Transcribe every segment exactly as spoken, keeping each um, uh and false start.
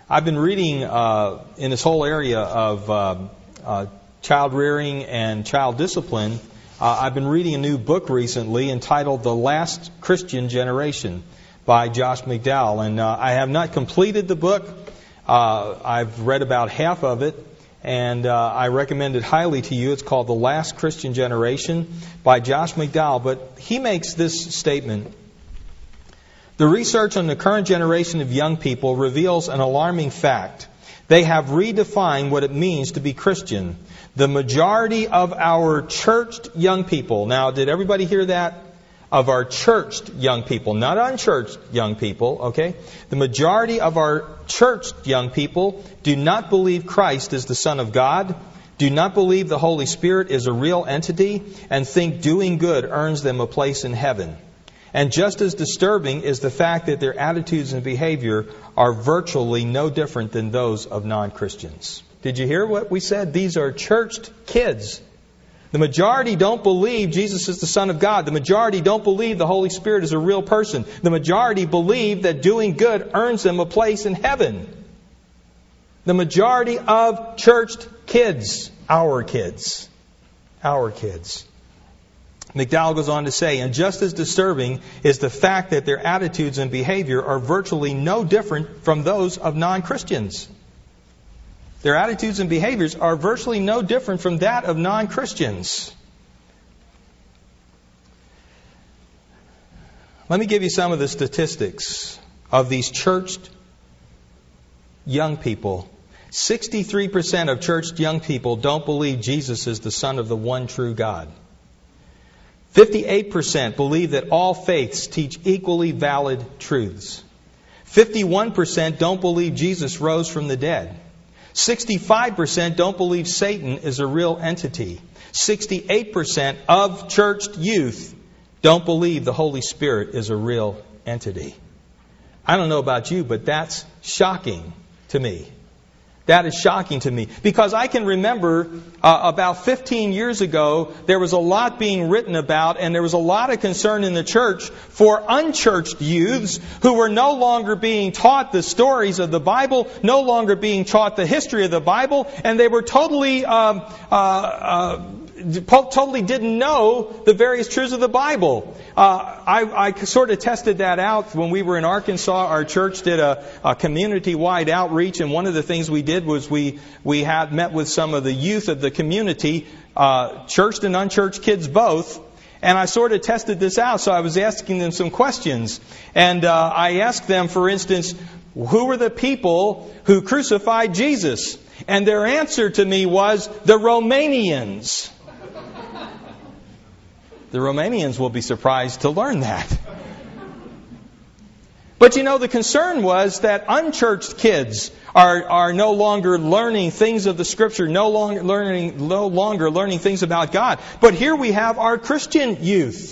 I've been reading uh, in this whole area of uh, uh, child rearing and child discipline. Uh, I've been reading a new book recently entitled The Last Christian Generation by Josh McDowell. And uh, I have not completed the book. Uh, I've read about half of it. And uh, I recommend it highly to you. It's called The Last Christian Generation by Josh McDowell. But he makes this statement. The research on the current generation of young people reveals an alarming fact. They have redefined what it means to be Christian. The majority of our churched young people, now did everybody hear that? Of our churched young people, not unchurched young people, okay? The majority of our churched young people do not believe Christ is the Son of God, do not believe the Holy Spirit is a real entity, and think doing good earns them a place in heaven. And just as disturbing is the fact that their attitudes and behavior are virtually no different than those of non-Christians. Did you hear what we said? These are churched kids. The majority don't believe Jesus is the Son of God. The majority don't believe the Holy Spirit is a real person. The majority believe that doing good earns them a place in heaven. The majority of churched kids, our kids, our kids. McDowell goes on to say, and just as disturbing is the fact that their attitudes and behavior are virtually no different from those of non-Christians. Their attitudes and behaviors are virtually no different from that of non-Christians. Let me give you some of the statistics of these churched young people. sixty-three percent of churched young people don't believe Jesus is the Son of the one true God. fifty-eight percent believe that all faiths teach equally valid truths. fifty-one percent don't believe Jesus rose from the dead. sixty-five percent don't believe Satan is a real entity. sixty-eight percent of churched youth don't believe the Holy Spirit is a real entity. I don't know about you, but that's shocking to me. That is shocking to me. Because I can remember uh, about fifteen years ago, there was a lot being written about, and there was a lot of concern in the church for unchurched youths who were no longer being taught the stories of the Bible, no longer being taught the history of the Bible, and they were totally, um, uh, uh, totally didn't know the various truths of the Bible. Uh, I, I sort of tested that out when we were in Arkansas. Our church did a, a community-wide outreach, and one of the things we did was we we had met with some of the youth of the community, uh, churched and unchurched kids both, and I sort of tested this out. So I was asking them some questions, and uh, I asked them, for instance, who were the people who crucified Jesus? And their answer to me was the Romanians. The Romanians will be surprised to learn that. But you know, the concern was that unchurched kids are, are no longer learning things of the Scripture, no longer learning, no longer learning things about God. But here we have our Christian youth,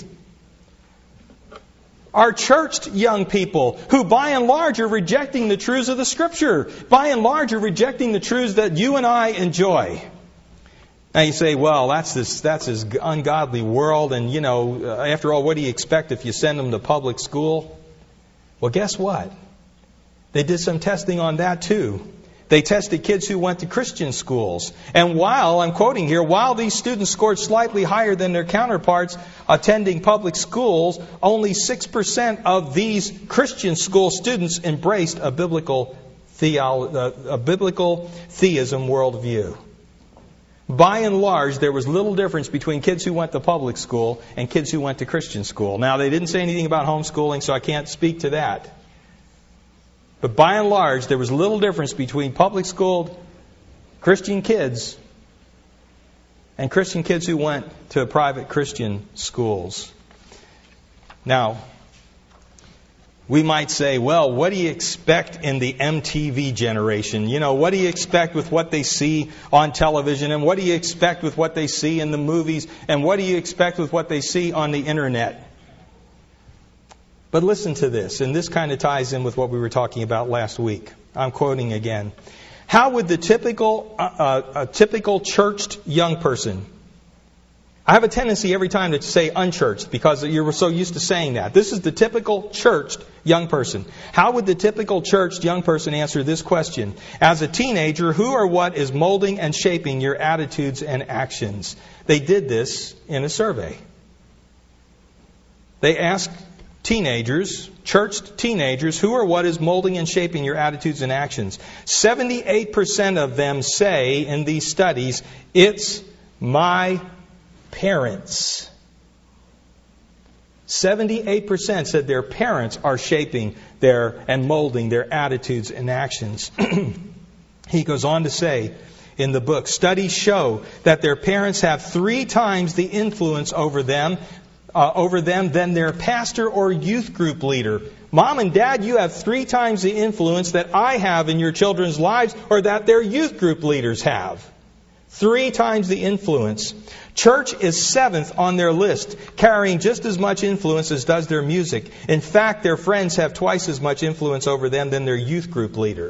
our churched young people, who by and large are rejecting the truths of the Scripture. By and large are rejecting the truths that you and I enjoy. Now you say, well, that's this that's this ungodly world, and you know, uh, after all, what do you expect if you send them to public school? Well, guess what? They did some testing on that too. They tested kids who went to Christian schools. And while, I'm quoting here, while these students scored slightly higher than their counterparts attending public schools, only six percent of these Christian school students embraced a biblical, theolo- uh, a biblical theism worldview. By and large, there was little difference between kids who went to public school and kids who went to Christian school. Now, they didn't say anything about homeschooling, so I can't speak to that. But by and large, there was little difference between public school Christian kids and Christian kids who went to private Christian schools. Now, we might say, well, what do you expect in the M T V generation? You know, what do you expect with what they see on television? And what do you expect with what they see in the movies? And what do you expect with what they see on the internet? But listen to this, and this kind of ties in with what we were talking about last week. I'm quoting again. How would the typical, uh, uh, a typical churched young person I have a tendency every time to say unchurched because you're so used to saying that. This is the typical churched young person. How would the typical churched young person answer this question? As a teenager, who or what is molding and shaping your attitudes and actions? They did this in a survey. They asked teenagers, churched teenagers, who or what is molding and shaping your attitudes and actions? seventy-eight percent of them say in these studies, it's my parents. seventy-eight percent said their parents are shaping their and molding their attitudes and actions. He goes on to say in the book, studies show that their parents have three times the influence over them uh, over them than their pastor or youth group leader. Mom and Dad, you have three times the influence that I have in your children's lives or that their youth group leaders have. Three times the influence. Church is seventh on their list, carrying just as much influence as does their music. In fact, their friends have twice as much influence over them than their youth group leader.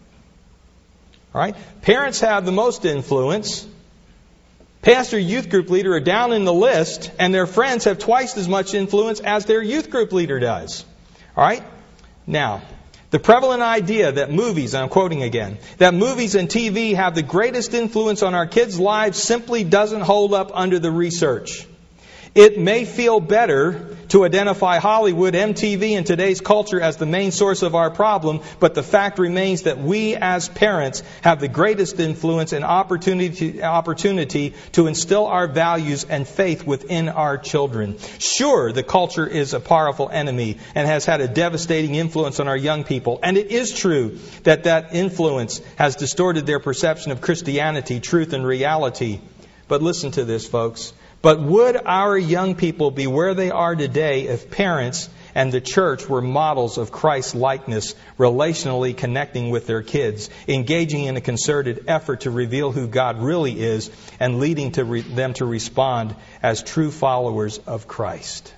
All right? Parents have the most influence. Pastor, youth group leader are down in the list, and their friends have twice as much influence as their youth group leader does. All right? Now, the prevalent idea that movies, and I'm quoting again, that movies and T V have the greatest influence on our kids' lives simply doesn't hold up under the research. It may feel better to identify Hollywood, M T V, and today's culture as the main source of our problem, but the fact remains that we as parents have the greatest influence and opportunity, opportunity to instill our values and faith within our children. Sure, the culture is a powerful enemy and has had a devastating influence on our young people, and it is true that that influence has distorted their perception of Christianity, truth, and reality. But listen to this, folks. But would our young people be where they are today if parents and the church were models of Christ's likeness, relationally connecting with their kids, engaging in a concerted effort to reveal who God really is, and leading to re- them to respond as true followers of Christ?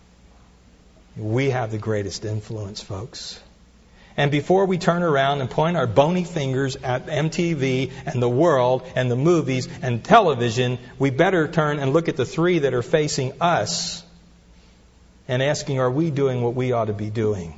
We have the greatest influence, folks. And before we turn around and point our bony fingers at M T V and the world and the movies and television, we better turn and look at the three that are facing us and asking, are we doing what we ought to be doing?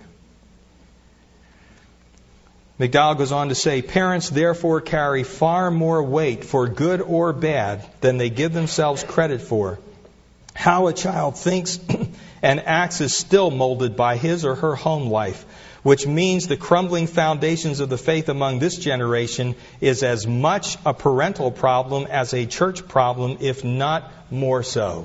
McDowell goes on to say, parents therefore carry far more weight for good or bad than they give themselves credit for. How a child thinks and acts is still molded by his or her home life, which means the crumbling foundations of the faith among this generation is as much a parental problem as a church problem, if not more so.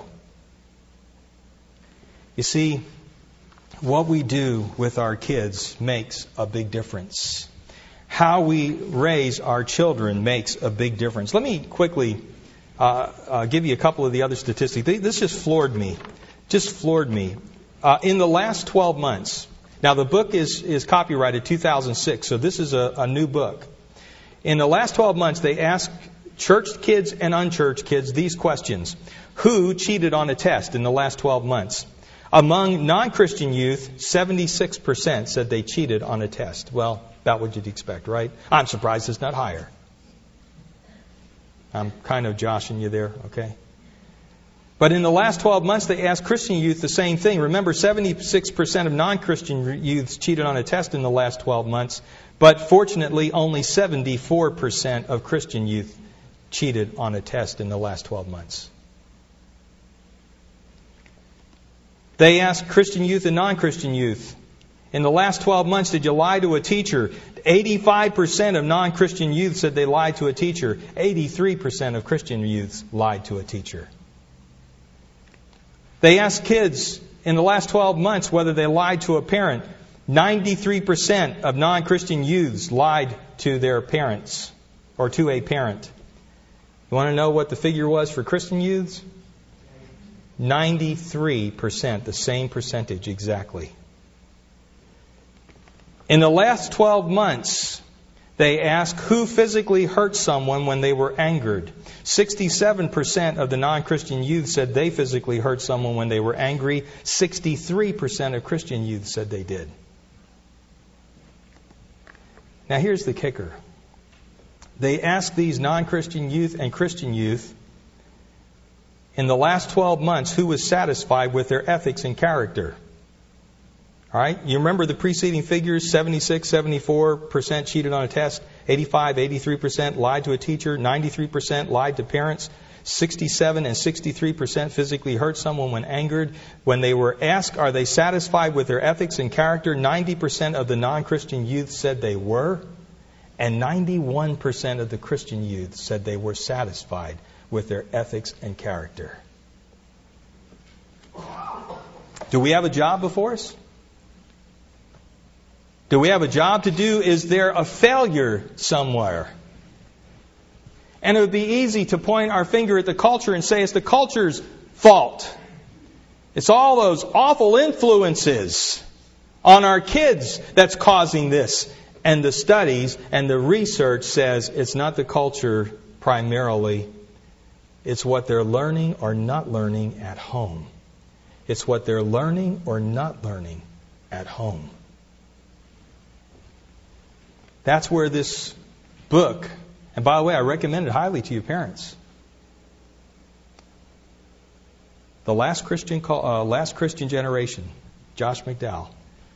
You see, what we do with our kids makes a big difference. How we raise our children makes a big difference. Let me quickly uh, uh, give you a couple of the other statistics. This just floored me. Just floored me. Uh, in the last twelve months, now, the book is, is copyrighted two thousand six, so this is a, a new book. In the last twelve months, they asked churched kids and unchurched kids these questions. Who cheated on a test in the last twelve months? Among non-Christian youth, seventy-six percent said they cheated on a test. Well, about what you'd expect, right? I'm surprised it's not higher. I'm kind of joshing you there, okay? But in the last twelve months, they asked Christian youth the same thing. Remember, seventy-six percent of non-Christian youths cheated on a test in the last twelve months. But fortunately, only seventy-four percent of Christian youth cheated on a test in the last twelve months. They asked Christian youth and non-Christian youth, in the last twelve months, did you lie to a teacher? eighty-five percent of non-Christian youth said they lied to a teacher. eighty-three percent of Christian youths lied to a teacher. They asked kids in the last twelve months whether they lied to a parent. ninety-three percent of non-Christian youths lied to their parents or to a parent. You want to know what the figure was for Christian youths? ninety-three percent, the same percentage exactly. In the last twelve months, they asked who physically hurt someone when they were angered. sixty-seven percent of the non-Christian youth said they physically hurt someone when they were angry. sixty-three percent of Christian youth said they did. Now here's the kicker. They asked these non-Christian youth and Christian youth in the last twelve months, who was satisfied with their ethics and character? All right, you remember the preceding figures, seventy-six, seventy-four percent cheated on a test, eighty-five, eighty-three percent lied to a teacher, ninety-three percent lied to parents, sixty-seven and sixty-three percent physically hurt someone when angered. When they were asked, are they satisfied with their ethics and character, ninety percent of the non-Christian youth said they were, and ninety-one percent of the Christian youth said they were satisfied with their ethics and character. Do we have a job before us? Do we have a job to do? Is there a failure somewhere? And it would be easy to point our finger at the culture and say it's the culture's fault. It's all those awful influences on our kids that's causing this. And the studies and the research says it's not the culture primarily. It's what they're learning or not learning at home. It's what they're learning or not learning at home. That's where this book, and by the way, I recommend it highly to you parents. The Last Christian, uh, Last Christian Generation, Josh McDowell.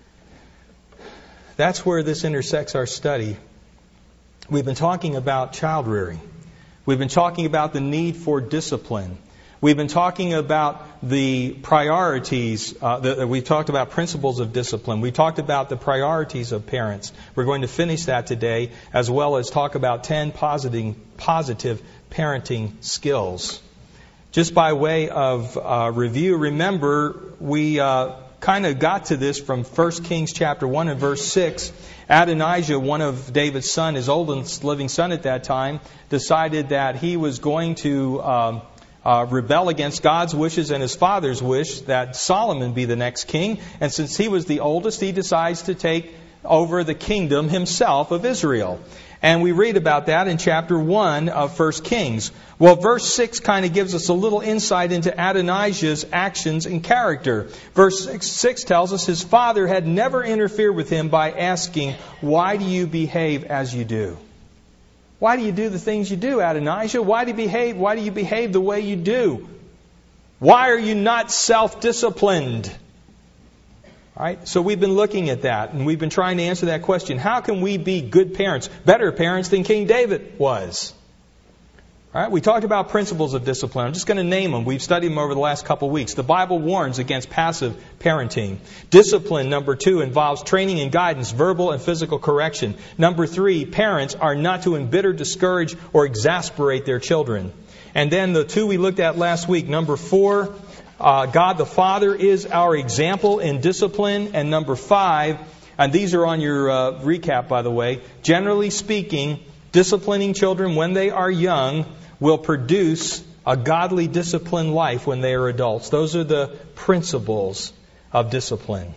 That's where this intersects our study. We've been talking about child rearing. We've been talking about the need for discipline. We've been talking about the priorities. Uh, the, we've talked about principles of discipline. We talked about the priorities of parents. We're going to finish that today, as well as talk about ten positive, positive parenting skills. Just by way of uh, review, remember we uh, kind of got to this from First Kings chapter one and verse six. Adonijah, one of David's son, his oldest living son at that time, decided that he was going to Um, Uh, rebel against God's wishes and his father's wish that Solomon be the next king. And since he was the oldest, he decides to take over the kingdom himself of Israel. And we read about that in chapter one of First Kings. Well, verse six kind of gives us a little insight into Adonijah's actions and character. Verse six, six tells us his father had never interfered with him by asking, "Why do you behave as you do?" Why do you do the things you do, Adonijah? Why do you behave? Why do you behave the way you do? Why are you not self-disciplined? All right, so we've been looking at that, and we've been trying to answer that question. How can we be good parents, better parents than King David was? All right, we talked about principles of discipline. I'm just going to name them. We've studied them over the last couple of weeks. The Bible warns against passive parenting. Discipline, number two, involves training and guidance, verbal and physical correction. Number three, parents are not to embitter, discourage, or exasperate their children. And then the two we looked at last week. Number four, uh, God the Father is our example in discipline. And number five, and these are on your uh, recap, by the way, generally speaking, disciplining children when they are young will produce a godly disciplined life when they are adults. Those are the principles of discipline.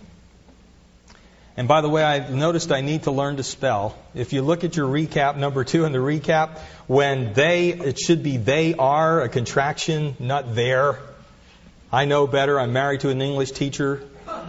And by the way, I've noticed I need to learn to spell. If you look at your recap, number two in the recap, when they, it should be they are, a contraction, not there. I know better. I'm married to an English teacher.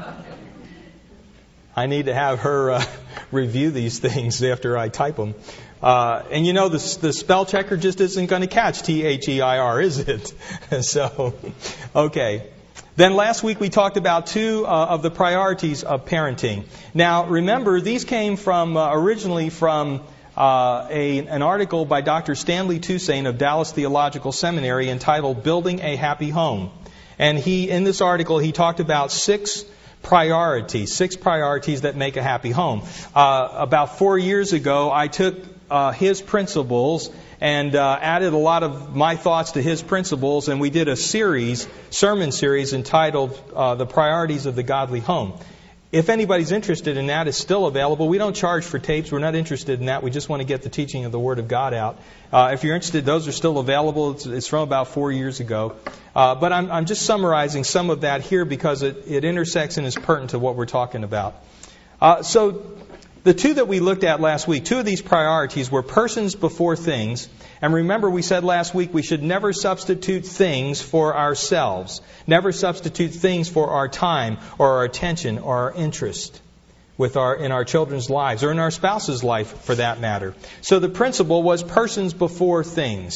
I need to have her uh, review these things after I type them. Uh, and you know, the, the spell checker just isn't going to catch T H E I R, is it? So, okay. Then last week we talked about two uh, of the priorities of parenting. Now, remember, these came from uh, originally from uh, a, an article by Doctor Stanley Toussaint of Dallas Theological Seminary entitled "Building a Happy Home." And he, in this article, he talked about six priorities, six priorities that make a happy home. Uh, about four years ago, I took Uh, his principles and uh, added a lot of my thoughts to his principles, and we did a series, sermon series entitled uh, The Priorities of the Godly Home. If anybody's interested in that, it's still available. We don't charge for tapes. We're not interested in that. We just want to get the teaching of the Word of God out. Uh, if you're interested, those are still available. It's, it's from about four years ago. Uh, but I'm, I'm just summarizing some of that here because it, it intersects and is pertinent to what we're talking about. Uh, so... The two that we looked at last week, two of these priorities were persons before things. And remember, we said last week we should never substitute things for ourselves. Never substitute things for our time or our attention or our interest with our in our children's lives or in our spouse's life for that matter. So the principle was persons before things.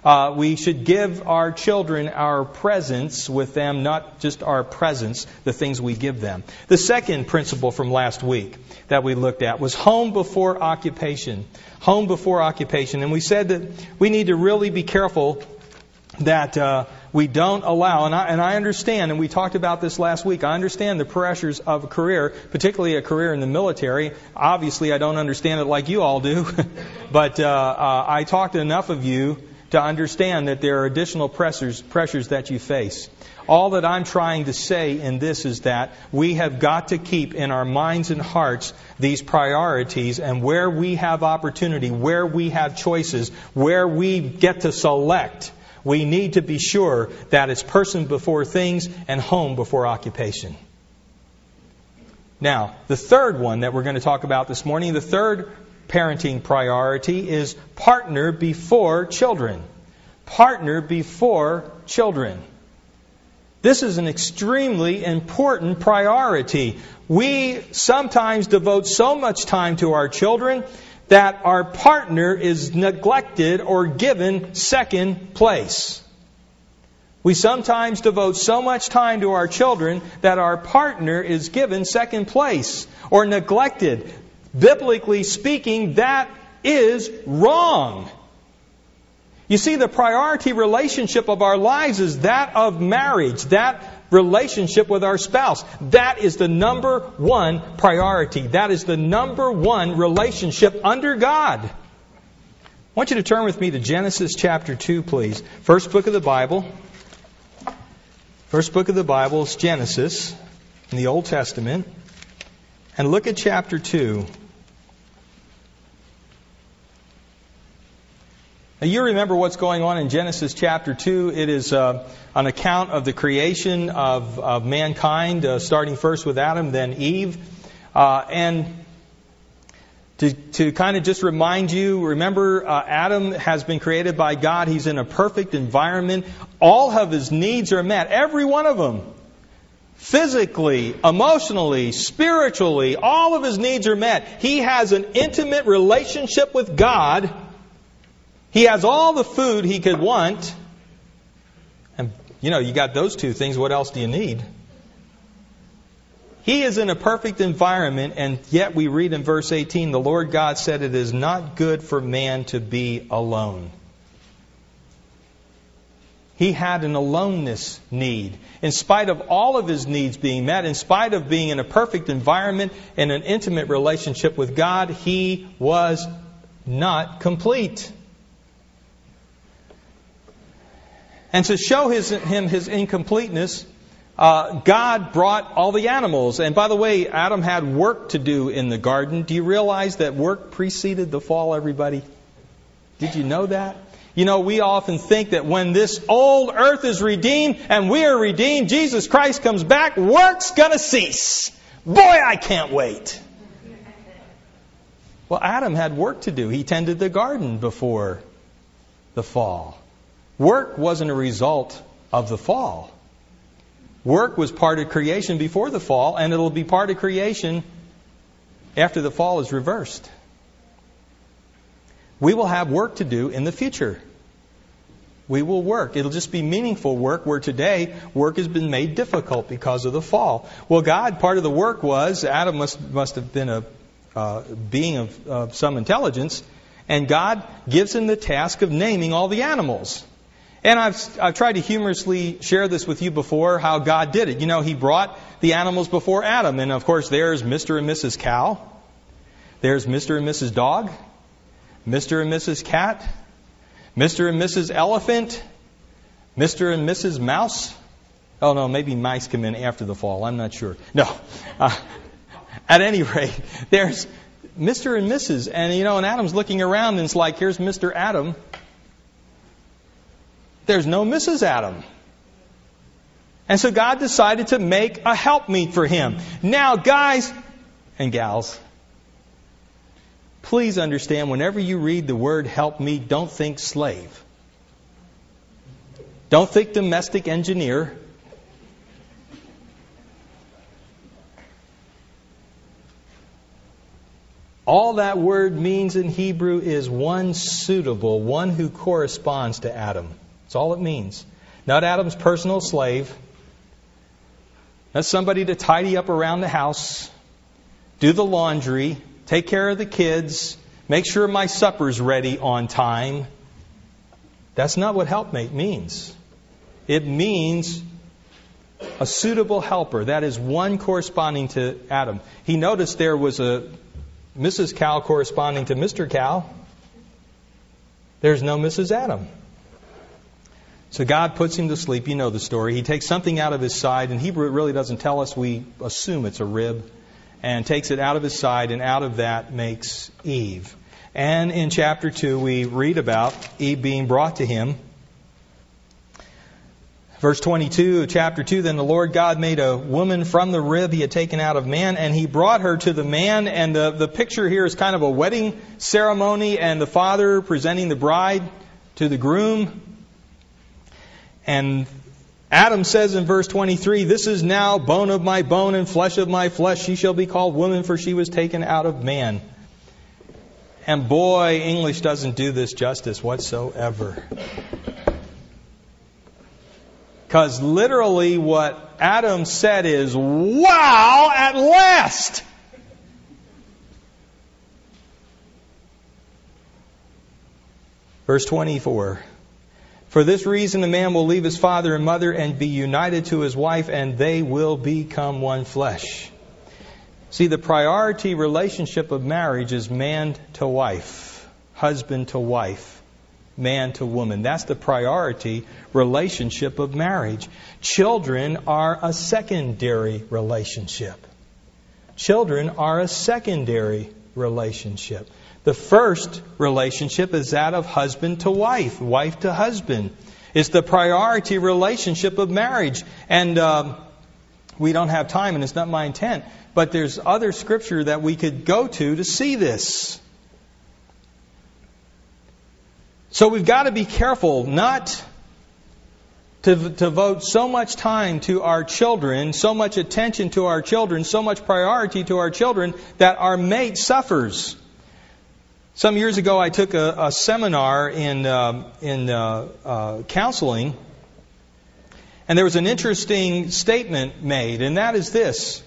Uh, we should give our children our presence with them, not just our presence, the things we give them. The second principle from last week that we looked at was home before occupation. Home before occupation. And we said that we need to really be careful that uh, we don't allow, and I, and I understand, and we talked about this last week, I understand the pressures of a career, particularly a career in the military. Obviously, I don't understand it like you all do, but uh, uh, I talked to enough of you to understand that there are additional pressures, pressures that you face. All that I'm trying to say in this is that we have got to keep in our minds and hearts these priorities, and where we have opportunity, where we have choices, where we get to select, we need to be sure that it's person before things and home before occupation. Now, the third one that we're going to talk about this morning, the third parenting priority is partner before children. Partner before children. This is an extremely important priority. We sometimes devote so much time to our children that our partner is neglected or given second place. We sometimes devote so much time to our children that our partner is given second place or neglected. Biblically speaking, that is wrong. You see, the priority relationship of our lives is that of marriage, that relationship with our spouse. That is the number one priority. That is the number one relationship under God. I want you to turn with me to Genesis chapter two, please. First book of the Bible. First book of the Bible is Genesis in the Old Testament. And look at chapter two. Now, you remember what's going on in Genesis chapter two. It is uh, an account of the creation of, of mankind, uh, starting first with Adam, then Eve. Uh, and to, to kind of just remind you, remember uh, Adam has been created by God. He's in a perfect environment. All of his needs are met. Every one of them. Physically, emotionally, spiritually, all of his needs are met. He has an intimate relationship with God. He has all the food he could want. And, you know, you got those two things. What else do you need? He is in a perfect environment, and yet we read in verse eighteen, the Lord God said, "It is not good for man to be alone." He had an aloneness need. In spite of all of his needs being met, in spite of being in a perfect environment, in an intimate relationship with God, he was not complete. And to show his, him his incompleteness, uh, God brought all the animals. And by the way, Adam had work to do in the garden. Do you realize that work preceded the fall, everybody? Did you know that? You know, we often think that when this old earth is redeemed and we are redeemed, Jesus Christ comes back, work's going to cease. Boy, I can't wait. Well, Adam had work to do. He tended the garden before the fall. Work wasn't a result of the fall. Work was part of creation before the fall, and it'll be part of creation after the fall is reversed. We will have work to do in the future. We will work. It'll just be meaningful work, where today work has been made difficult because of the fall. Well, God, part of the work was, Adam must, must have been a uh, being of uh, some intelligence, and God gives him the task of naming all the animals. And I've, I've tried to humorously share this with you before, how God did it. You know, He brought the animals before Adam. And of course, there's Mister and Missus Cow. There's Mister and Missus Dog. Mister and Missus Cat. Mister and Missus Elephant. Mister and Missus Mouse. Oh, no, maybe mice come in after the fall. I'm not sure. No. Uh, at any rate, there's Mister and Missus And, you know, and Adam's looking around and it's like, here's Mister Adam. There's no Missus Adam. And so God decided to make a helpmeet for him. Now, guys and gals, please understand, whenever you read the word helpmeet, don't think slave. Don't think domestic engineer. All that word means in Hebrew is one suitable, one who corresponds to Adam. That's all it means. Not Adam's personal slave. Not somebody to tidy up around the house, do the laundry, take care of the kids, make sure my supper's ready on time. That's not what helpmate means. It means a suitable helper. That is one corresponding to Adam. He noticed there was a Missus Cow corresponding to Mister Cow. There's no Missus Adam. So God puts him to sleep. You know the story. He takes something out of his side. In Hebrew, it really doesn't tell us. We assume it's a rib. And takes it out of his side, and out of that makes Eve. And in chapter two, we read about Eve being brought to him. Verse twenty-two, chapter two, then the Lord God made a woman from the rib he had taken out of man, and he brought her to the man. And the, the picture here is kind of a wedding ceremony, and the father presenting the bride to the groom. And Adam says in verse twenty-three, this is now bone of my bone and flesh of my flesh. She shall be called woman, for she was taken out of man. And boy, English doesn't do this justice whatsoever. Because literally what Adam said is, wow, at last! Verse twenty-four. For this reason a man will leave his father and mother and be united to his wife, and they will become one flesh. See, the priority relationship of marriage is man to wife, husband to wife, man to woman. That's the priority relationship of marriage. Children are a secondary relationship. Children are a secondary relationship. The first relationship is that of husband to wife, wife to husband. It's the priority relationship of marriage. And uh, we don't have time, and it's not my intent, but there's other scripture that we could go to to see this. So we've got to be careful not to, to devote so much time to our children, so much attention to our children, so much priority to our children that our mate suffers. Some years ago, I took a, a seminar in uh, in uh, uh, counseling, and there was an interesting statement made, and that is this.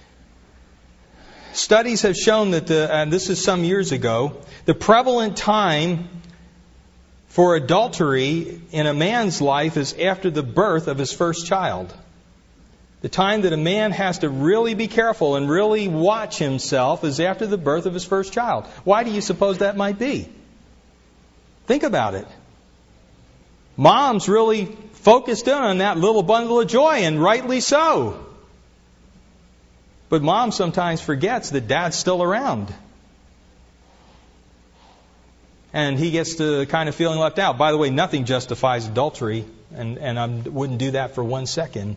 Studies have shown that, the, and this is some years ago, the prevalent time for adultery in a man's life is after the birth of his first child. The time that a man has to really be careful and really watch himself is after the birth of his first child. Why do you suppose that might be? Think about it. Mom's really focused in on that little bundle of joy, and rightly so. But mom sometimes forgets that dad's still around. And he gets to kind of feeling left out. By the way, nothing justifies adultery, and, and I wouldn't do that for one second.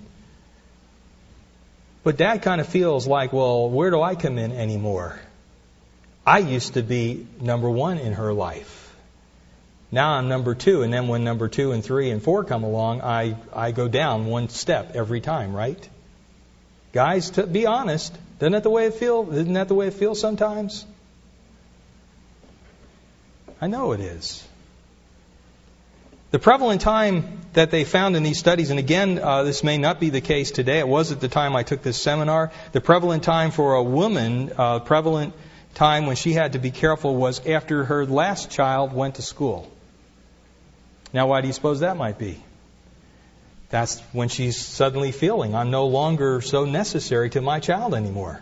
But dad kind of feels like, well, where do I come in anymore? I used to be number one in her life. Now I'm number two. And then when number two and three and four come along, I, I go down one step every time, right? Guys, to be honest, isn't that the way it feels? Isn't that the way it feels sometimes? I know it is. The prevalent time that they found in these studies, and again, uh, this may not be the case today. It was at the time I took this seminar. The prevalent time for a woman, uh, prevalent time when she had to be careful was after her last child went to school. Now, why do you suppose that might be? That's when she's suddenly feeling, I'm no longer so necessary to my child anymore.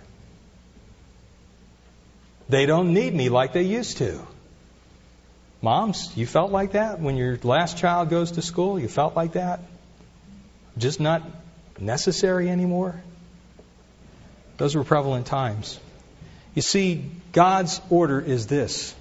They don't need me like they used to. Moms, you felt like that when your last child goes to school? You felt like that? Just not necessary anymore? Those were prevalent times. You see, God's order is this.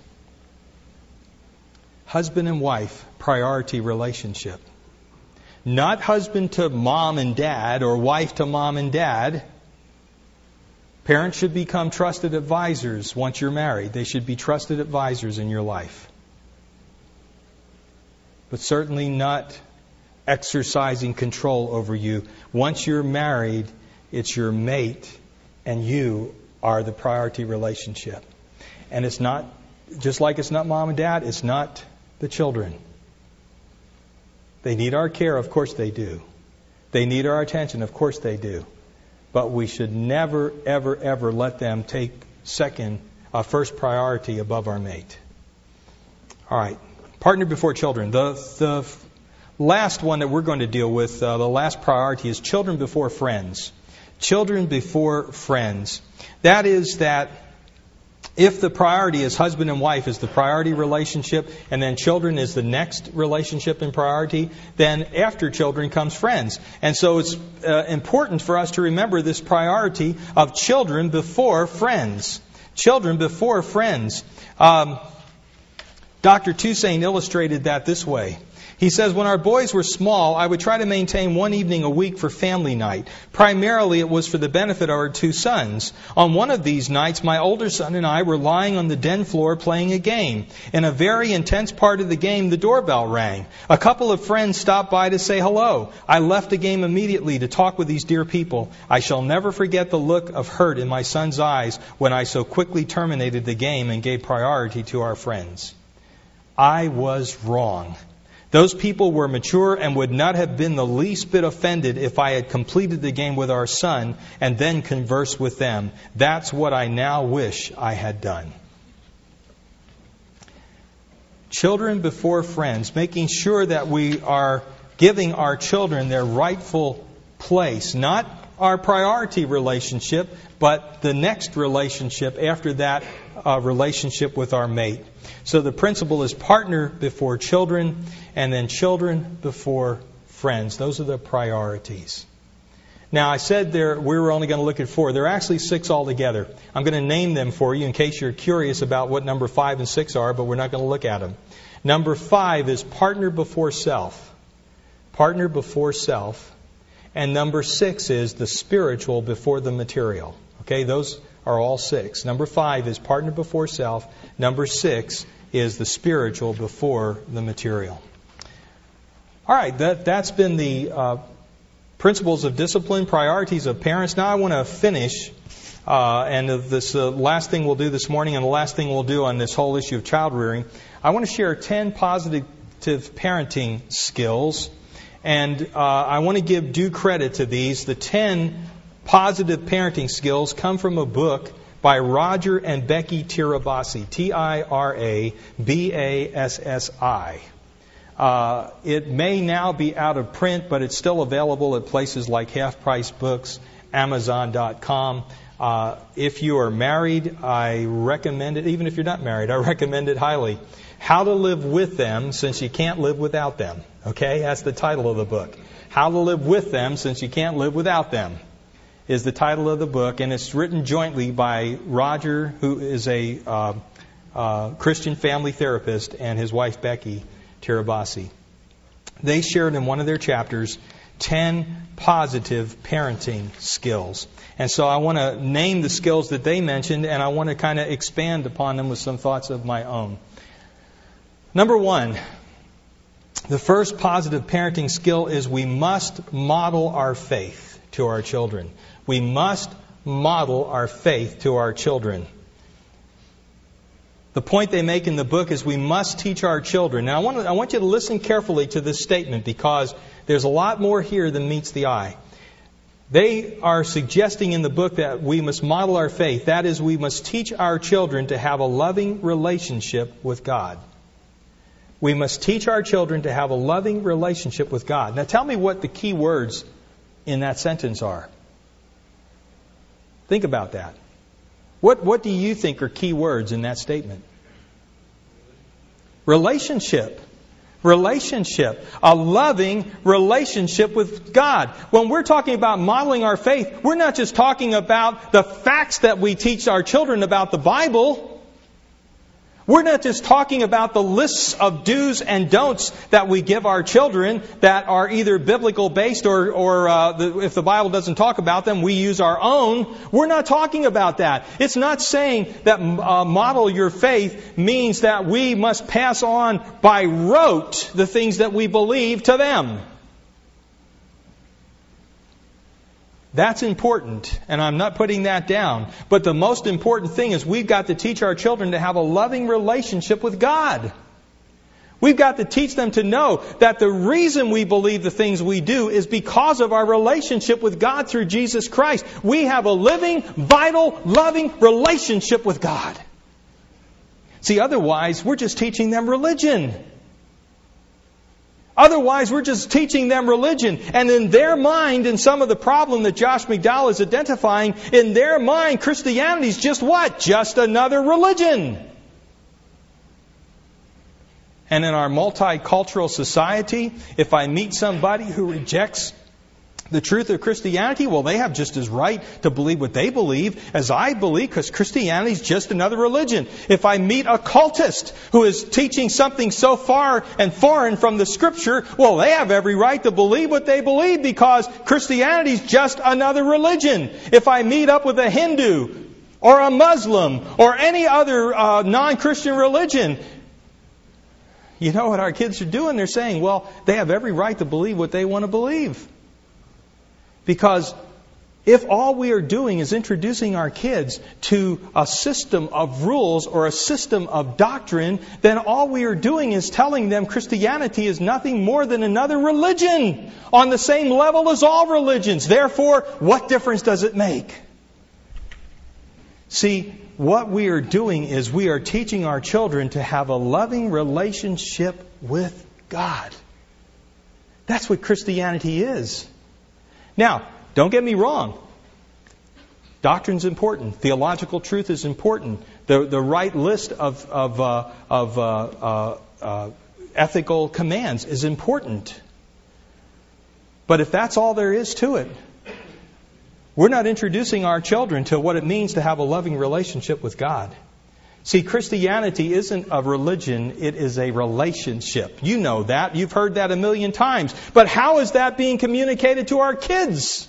Husband and wife, priority relationship. Not husband to mom and dad or wife to mom and dad. Parents should become trusted advisors once you're married. They should be trusted advisors in your life. But certainly not exercising control over you. Once you're married, it's your mate and you are the priority relationship. And it's not, just like it's not mom and dad, it's not the children. They need our care, of course they do. They need our attention, of course they do. But we should never, ever, ever let them take second, uh, first priority above our mate. All right, partner before children. The the last one that we're going to deal with, uh, the last priority is children before friends. Children before friends. That is that if the priority is husband and wife is the priority relationship, and then children is the next relationship in priority, then after children comes friends. And so it's uh, important for us to remember this priority of children before friends. Children before friends. Um, Doctor Toussaint illustrated that this way. He says, when our boys were small, I would try to maintain one evening a week for family night. Primarily, it was for the benefit of our two sons. On one of these nights, my older son and I were lying on the den floor playing a game. In a very intense part of the game, the doorbell rang. A couple of friends stopped by to say hello. I left the game immediately to talk with these dear people. I shall never forget the look of hurt in my son's eyes when I so quickly terminated the game and gave priority to our friends. I was wrong. Those people were mature and would not have been the least bit offended if I had completed the game with our son and then conversed with them. That's what I now wish I had done. Children before friends, making sure that we are giving our children their rightful place, not our priority relationship, but the next relationship after that uh, relationship with our mate. So the principle is partner before children, and then children before friends. Those are the priorities. Now, I said there we were only going to look at four. There are actually six altogether. I'm going to name them for you in case you're curious about what number five and six are, but we're not going to look at them. Number five is partner before self. Partner before self. And number six is the spiritual before the material. Okay, those are all six. Number five is partner before self. Number six is the spiritual before the material. All right, that, that's been the uh, principles of discipline, priorities of parents. Now I want to finish, uh, and this uh, last thing we'll do this morning and the last thing we'll do on this whole issue of child rearing. I want to share ten positive parenting skills, and uh, I want to give due credit to these. The ten positive parenting skills come from a book by Roger and Becky Tirabassi, T I R A B A S S I. Uh, it may now be out of print, but it's still available at places like Half Price Books, Amazon dot com. Uh, if you are married, I recommend it. Even if you're not married, I recommend it highly. How to Live With Them Since You Can't Live Without Them. Okay, that's the title of the book. How to Live With Them Since You Can't Live Without Them is the title of the book, and it's written jointly by Roger, who is a uh, uh, Christian family therapist, and his wife Becky Tirabassi. They shared in one of their chapters ten positive parenting skills. And so I want to name the skills that they mentioned, and I want to kind of expand upon them with some thoughts of my own. Number one, the first positive parenting skill is we must model our faith to our children. We must model our faith to our children. The point they make in the book is we must teach our children. Now, I want, to, I want you to listen carefully to this statement because there's a lot more here than meets the eye. They are suggesting in the book that we must model our faith. That is, we must teach our children to have a loving relationship with God. We must teach our children to have a loving relationship with God. Now, tell me what the key words in that sentence are. Think about that. What, what do you think are key words in that statement? Relationship. Relationship. A loving relationship with God. When we're talking about modeling our faith, we're not just talking about the facts that we teach our children about the Bible. We're not just talking about the lists of do's and don'ts that we give our children that are either biblical based or, or uh, the, if the Bible doesn't talk about them, we use our own. We're not talking about that. It's not saying that uh, model your faith means that we must pass on by rote the things that we believe to them. That's important, and I'm not putting that down. But the most important thing is we've got to teach our children to have a loving relationship with God. We've got to teach them to know that the reason we believe the things we do is because of our relationship with God through Jesus Christ. We have a living, vital, loving relationship with God. See, otherwise, we're just teaching them religion. Otherwise, we're just teaching them religion. And in their mind, and some of the problem that Josh McDowell is identifying, in their mind, Christianity is just what? Just another religion. And in our multicultural society, if I meet somebody who rejects the truth of Christianity, well, they have just as right to believe what they believe as I believe, because Christianity is just another religion. If I meet a cultist who is teaching something so far and foreign from the Scripture, well, they have every right to believe what they believe because Christianity is just another religion. If I meet up with a Hindu or a Muslim or any other uh, non-Christian religion, you know what our kids are doing? They're saying, well, they have every right to believe what they want to believe. Because if all we are doing is introducing our kids to a system of rules or a system of doctrine, then all we are doing is telling them Christianity is nothing more than another religion on the same level as all religions. Therefore, what difference does it make? See, what we are doing is we are teaching our children to have a loving relationship with God. That's what Christianity is. Now, don't get me wrong. Doctrine's important. Theological truth is important. The the right list of of uh, of uh, uh, uh, ethical commands is important. But if that's all there is to it, we're not introducing our children to what it means to have a loving relationship with God. See, Christianity isn't a religion, it is a relationship. You know that. You've heard that a million times. But how is that being communicated to our kids?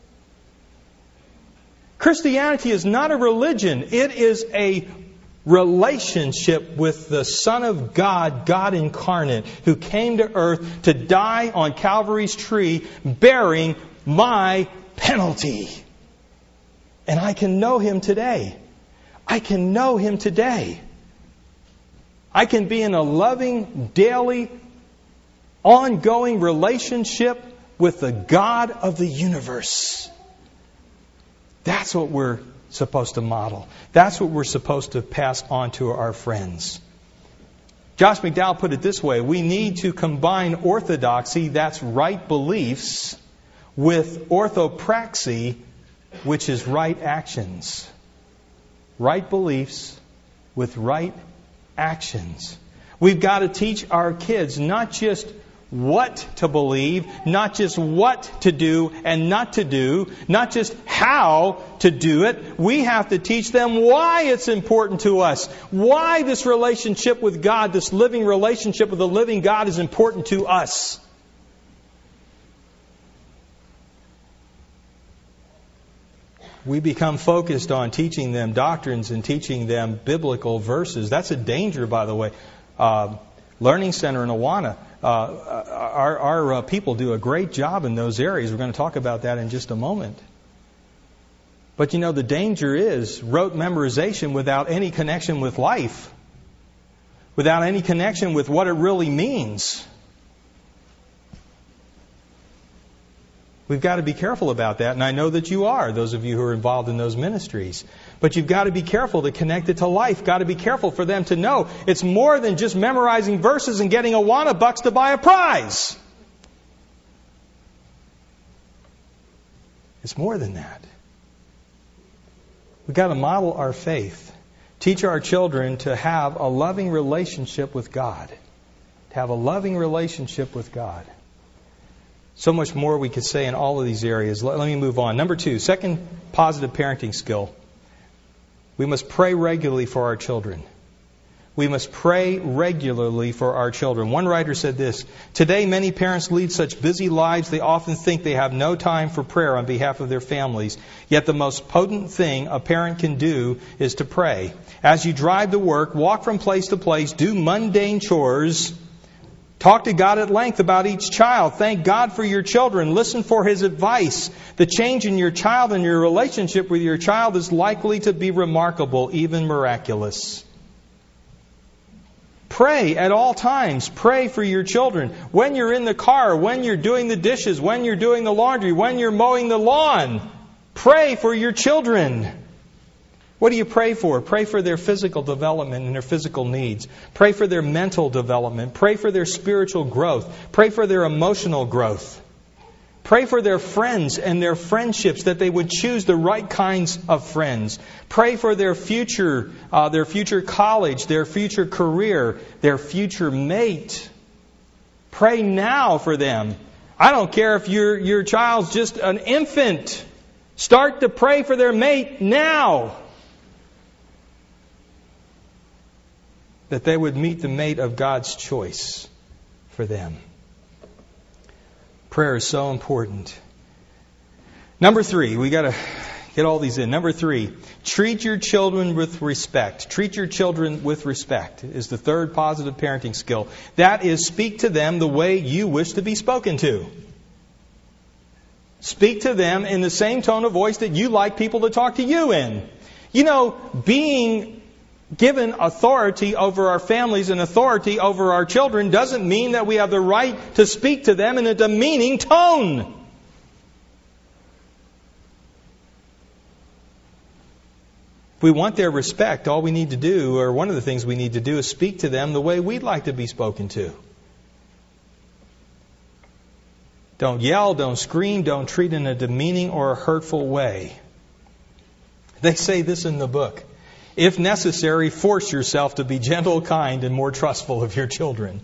Christianity is not a religion. It is a relationship with the Son of God, God incarnate, who came to earth to die on Calvary's tree, bearing my penalty. And I can know Him today. I can know Him today. I can be in a loving, daily, ongoing relationship with the God of the universe. That's what we're supposed to model. That's what we're supposed to pass on to our friends. Josh McDowell put it this way: we need to combine orthodoxy, that's right beliefs, with orthopraxy, which is right actions. Right beliefs with right actions. We've got to teach our kids not just what to believe, not just what to do and not to do, not just how to do it. We have to teach them why it's important to us, why this relationship with God, this living relationship with the living God is important to us. We become focused on teaching them doctrines and teaching them biblical verses. That's a danger, by the way. Uh, Learning Center in Awana, uh, our, our uh, people do a great job in those areas. We're going to talk about that in just a moment. But you know, the danger is rote memorization without any connection with life, without any connection with what it really means. We've got to be careful about that, and I know that you are, those of you who are involved in those ministries. But you've got to be careful to connect it to life. Got to be careful for them to know it's more than just memorizing verses and getting Awana bucks to buy a prize. It's more than that. We've got to model our faith. Teach our children to have a loving relationship with God. To have a loving relationship with God. So much more we could say in all of these areas. Let, let me move on. Number two, second positive parenting skill. We must pray regularly for our children. We must pray regularly for our children. One writer said this: today many parents lead such busy lives they often think they have no time for prayer on behalf of their families. Yet the most potent thing a parent can do is to pray. As you drive to work, walk from place to place, do mundane chores, Talk to God at length about each child. Thank God for your children. Listen for His advice. The change in your child and your relationship with your child is likely to be remarkable, even miraculous. Pray at all times. Pray for your children. When you're in the car, when you're doing the dishes, when you're doing the laundry, when you're mowing the lawn, pray for your children. What do you pray for? Pray for their physical development and their physical needs. Pray for their mental development. Pray for their spiritual growth. Pray for their emotional growth. Pray for their friends and their friendships, that they would choose the right kinds of friends. Pray for their future, uh, their future college, their future career, their future mate. Pray now for them. I don't care if your your child's just an infant. Start to pray for their mate now. That they would meet the mate of God's choice for them. Prayer is so important. Number three, we got to get all these in. Number three, treat your children with respect. Treat your children with respect is the third positive parenting skill. That is, speak to them the way you wish to be spoken to. Speak to them in the same tone of voice that you like people to talk to you in. You know, being given authority over our families and authority over our children doesn't mean that we have the right to speak to them in a demeaning tone. If we want their respect, all we need to do, or one of the things we need to do, is speak to them the way we'd like to be spoken to. Don't yell, don't scream, don't treat in a demeaning or a hurtful way. They say this in the book. If necessary, force yourself to be gentle, kind, and more trustful of your children.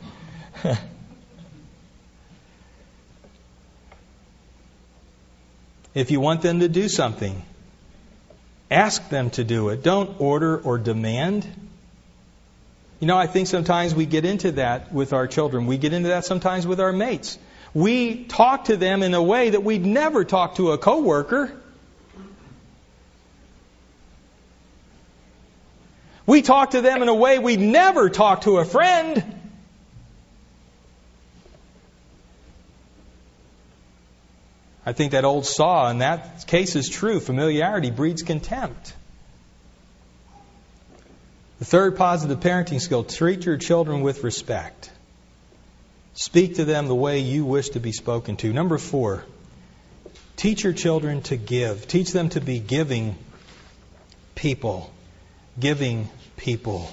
If you want them to do something, ask them to do it. Don't order or demand. You know, I think sometimes we get into that with our children. We get into that sometimes with our mates. We talk to them in a way that we'd never talk to a coworker. We talk to them in a way we'd never talk to a friend. I think that old saw in that case is true. Familiarity breeds contempt. The third positive parenting skill, treat your children with respect. Speak to them the way you wish to be spoken to. Number four, teach your children to give. Teach them to be giving people. Giving people.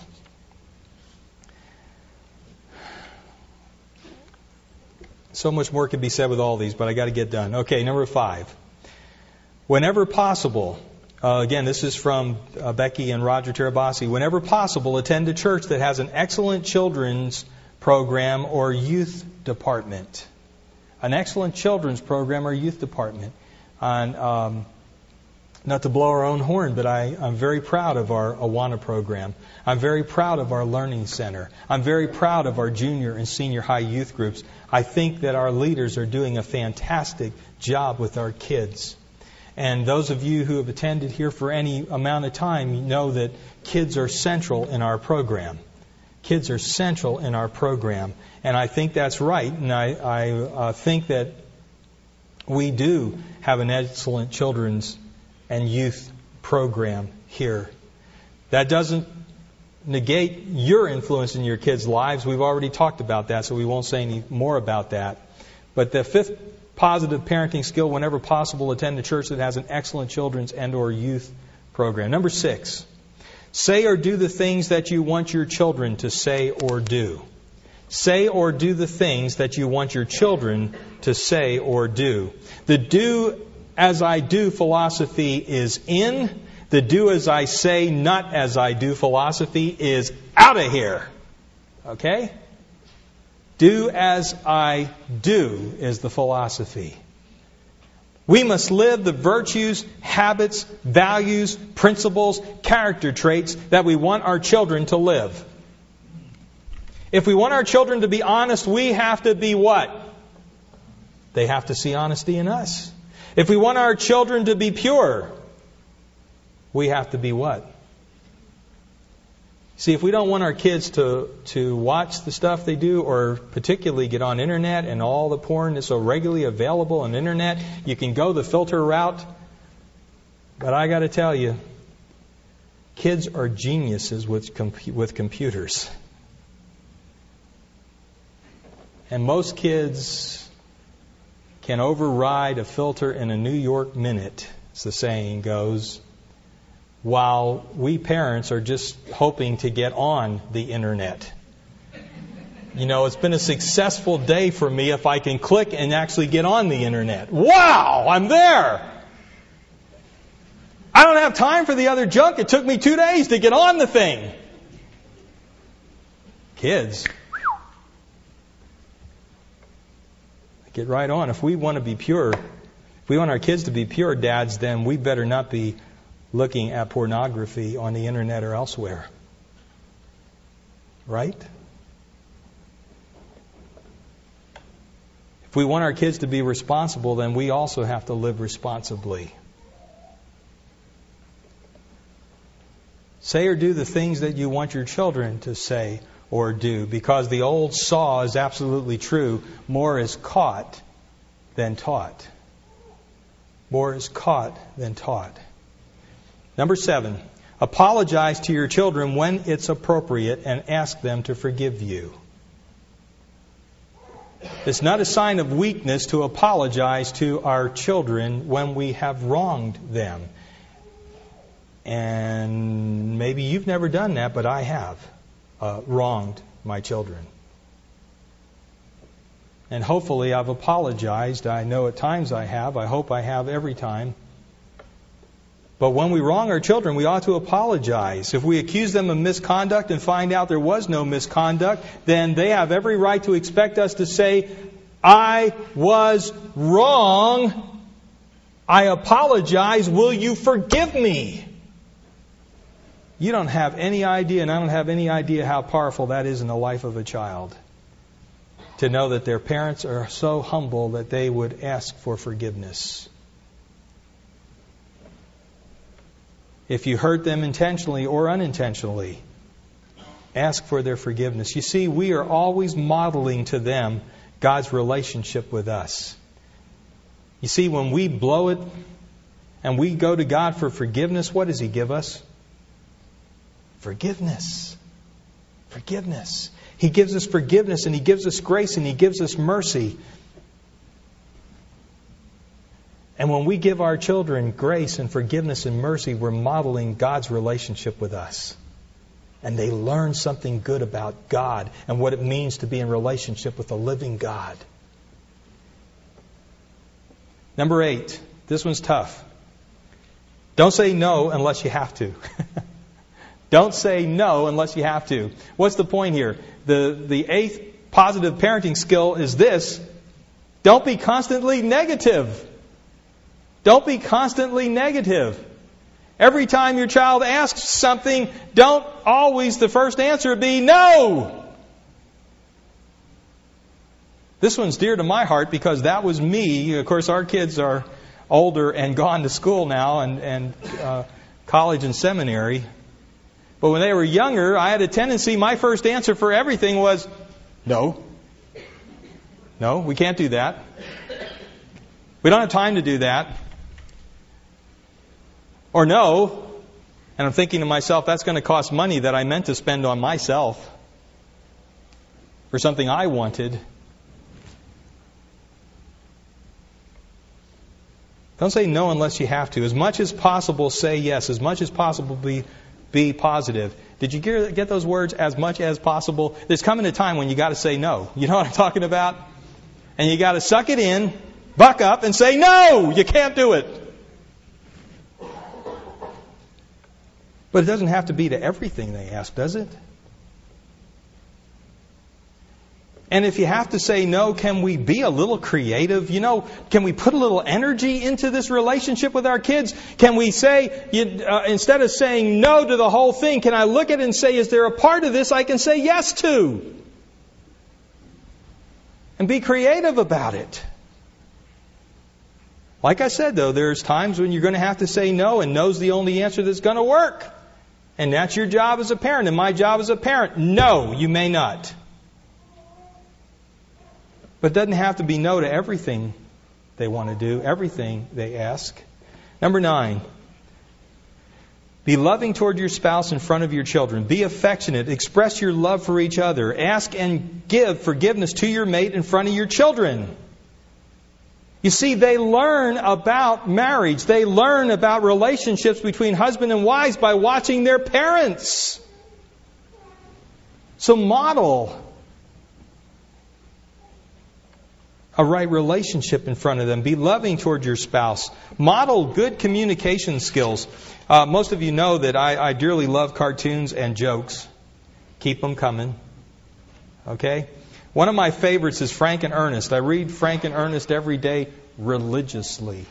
So much more could be said with all these, but I got to get done. Okay, number five. Whenever possible, uh, again, this is from uh, Becky and Roger Terabasi. Whenever possible, attend a church that has an excellent children's program or youth department. An excellent children's program or youth department. On um, Not to blow our own horn, but I, I'm very proud of our Awana program. I'm very proud of our Learning Center. I'm very proud of our junior and senior high youth groups. I think that our leaders are doing a fantastic job with our kids. And those of you who have attended here for any amount of time, you know that kids are central in our program. Kids are central in our program. And I think that's right. And I, I uh, think that we do have an excellent children's and youth program here. That doesn't negate your influence in your kids' lives. We've already talked about that, so we won't say any more about that. But the fifth positive parenting skill, whenever possible, attend a church that has an excellent children's and or youth program. Number six, say or do the things that you want your children to say or do. Say or do the things that you want your children to say or do. The do as I do philosophy is in. The do as I say, not as I do philosophy is out of here. Okay? Do as I do is the philosophy. We must live the virtues, habits, values, principles, character traits that we want our children to live. If we want our children to be honest, we have to be what? They have to see honesty in us. If we want our children to be pure, we have to be what? See, if we don't want our kids to, to watch the stuff they do, or particularly get on internet and all the porn is so regularly available on the internet, you can go the filter route. But I got to tell you, kids are geniuses with com- with computers. And most kids can override a filter in a New York minute, as the saying goes, while we parents are just hoping to get on the internet. You know, it's been a successful day for me if I can click and actually get on the internet. Wow, I'm there! I don't have time for the other junk. It took me two days to get on the thing. Kids, get right on. If we want to be pure, if we want our kids to be pure dads, then we better not be looking at pornography on the internet or elsewhere. Right? If we want our kids to be responsible, then we also have to live responsibly. Say or do the things that you want your children to say or do, because the old saw is absolutely true. More is caught than taught. More is caught than taught. Number seven, apologize to your children when it's appropriate and ask them to forgive you. It's not a sign of weakness to apologize to our children when we have wronged them. And maybe you've never done that, but I have uh, wronged my children. And hopefully I've apologized. I know at times I have. I hope I have every time. But when we wrong our children, we ought to apologize. If we accuse them of misconduct and find out there was no misconduct, then they have every right to expect us to say, I was wrong. I apologize. Will you forgive me? You don't have any idea, and I don't have any idea how powerful that is in the life of a child. To know that their parents are so humble that they would ask for forgiveness. If you hurt them intentionally or unintentionally, ask for their forgiveness. You see, we are always modeling to them God's relationship with us. You see, when we blow it and we go to God for forgiveness, what does He give us? Forgiveness. Forgiveness. He gives us forgiveness, and He gives us grace, and He gives us mercy. And when we give our children grace and forgiveness and mercy, we're modeling God's relationship with us. And they learn something good about God and what it means to be in relationship with a living God. Number eight. This one's tough. Don't say no unless you have to. Don't say no unless you have to. What's the point here? The, the eighth positive parenting skill is this. Don't be constantly negative. Don't be constantly negative. Every time your child asks something, don't always the first answer be no. This one's dear to my heart because that was me. Of course, our kids are older and gone to school now and, and uh, college and seminary. But when they were younger, I had a tendency, my first answer for everything was no. No, we can't do that. We don't have time to do that. Or no, and I'm thinking to myself, that's going to cost money that I meant to spend on myself for something I wanted. Don't say no unless you have to. As much as possible, say yes. As much as possible, be, be positive. Did you get, get those words, as much as possible? There's coming a time when you got to say no. You know what I'm talking about? And you got to suck it in, buck up, and say no! You can't do it. But it doesn't have to be to everything they ask, does it? And if you have to say no, can we be a little creative? You know, can we put a little energy into this relationship with our kids? Can we say, you, uh, instead of saying no to the whole thing, can I look at it and say, is there a part of this I can say yes to? And be creative about it. Like I said, though, there's times when you're going to have to say no, and no's the only answer that's going to work. And that's your job as a parent, and my job as a parent. No, you may not. But it doesn't have to be no to everything they want to do, everything they ask. Number nine, be loving toward your spouse in front of your children. Be affectionate. Express your love for each other. Ask and give forgiveness to your mate in front of your children. You see, they learn about marriage. They learn about relationships between husband and wives by watching their parents. So model a right relationship in front of them. Be loving toward your spouse. Model good communication skills. Uh, most of you know that I, I dearly love cartoons and jokes. Keep them coming. Okay? One of my favorites is Frank and Ernest. I read Frank and Ernest every day religiously.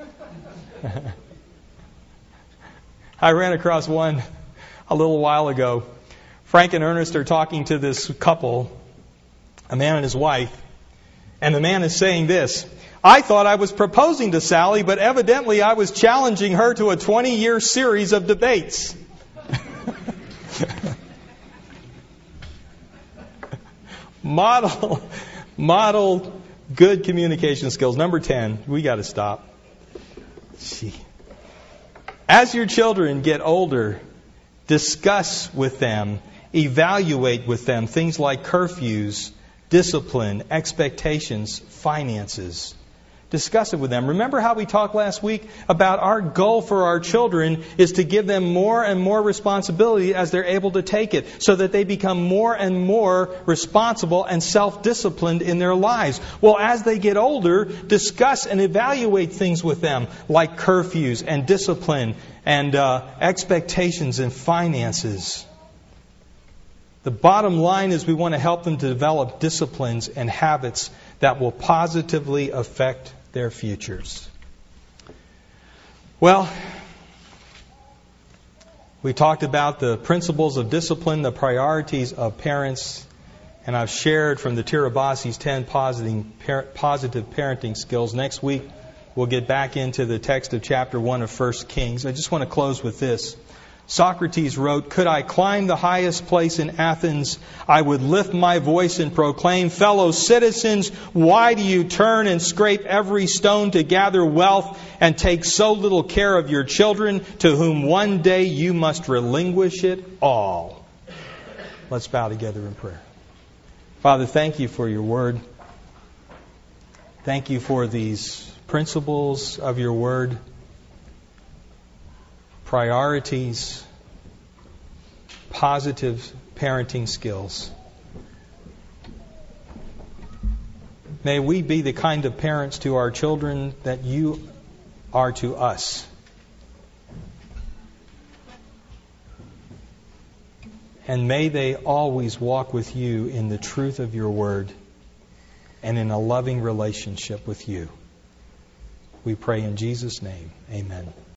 I ran across one a little while ago. Frank and Ernest are talking to this couple, a man and his wife. And the man is saying this: I thought I was proposing to Sally, but evidently I was challenging her to a twenty-year series of debates. model, model good communication skills. Number ten, we got to stop. Gee. As your children get older, discuss with them, evaluate with them things like curfews, discipline, expectations, finances. Discuss it with them. Remember how we talked last week about our goal for our children is to give them more and more responsibility as they're able to take it, so that they become more and more responsible and self-disciplined in their lives. Well, as they get older, discuss and evaluate things with them like curfews and discipline and uh, expectations and finances. The bottom line is we want to help them to develop disciplines and habits that will positively affect their futures. Well, we talked about the principles of discipline, the priorities of parents, and I've shared from the Tirabasi's ten positive parenting skills. Next week, we'll get back into the text of chapter one of First Kings. I just want to close with this. Socrates wrote, "Could I climb the highest place in Athens, I would lift my voice and proclaim, 'Fellow citizens, why do you turn and scrape every stone to gather wealth and take so little care of your children, to whom one day you must relinquish it all?'" Let's bow together in prayer. Father, thank you for your word. Thank you for these principles of your word. Priorities, positive parenting skills. May we be the kind of parents to our children that you are to us. And may they always walk with you in the truth of your word and in a loving relationship with you. We pray in Jesus' name. Amen.